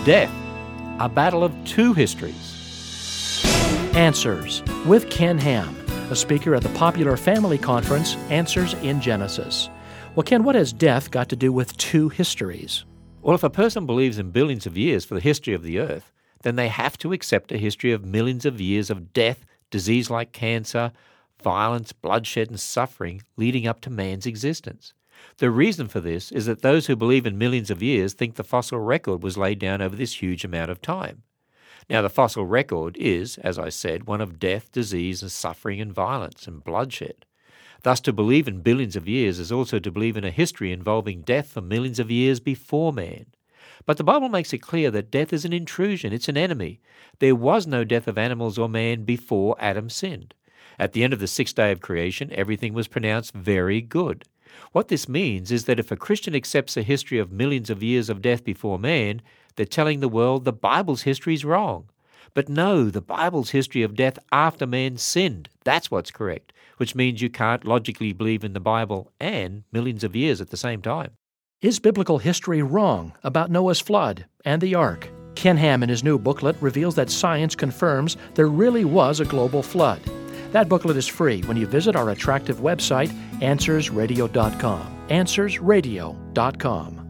death, a battle of two histories. Answers with Ken Ham, a speaker at the popular family conference Answers in Genesis. Well, Ken, what has death got to do with two histories? Well, if a person believes in billions of years for the history of the earth, then they have to accept a history of millions of years of death, disease like cancer, violence, bloodshed, and suffering leading up to man's existence. The reason for this is that those who believe in millions of years think the fossil record was laid down over this huge amount of time. Now, the fossil record is, as I said, one of death, disease, and suffering, and violence, and bloodshed. Thus, to believe in billions of years is also to believe in a history involving death for millions of years before man. But the Bible makes it clear that death is an intrusion, it's an enemy. There was no death of animals or man before Adam sinned. At the end of the sixth day of creation, everything was pronounced very good. What this means is that if a Christian accepts a history of millions of years of death before man, they're telling the world the Bible's history is wrong. But no, the Bible's history of death after man sinned, that's what's correct, which means you can't logically believe in the Bible and millions of years at the same time. Is biblical history wrong about Noah's flood and the ark? Ken Ham in his new booklet reveals that science confirms there really was a global flood. That booklet is free when you visit our attractive website, AnswersRadio.com. AnswersRadio.com.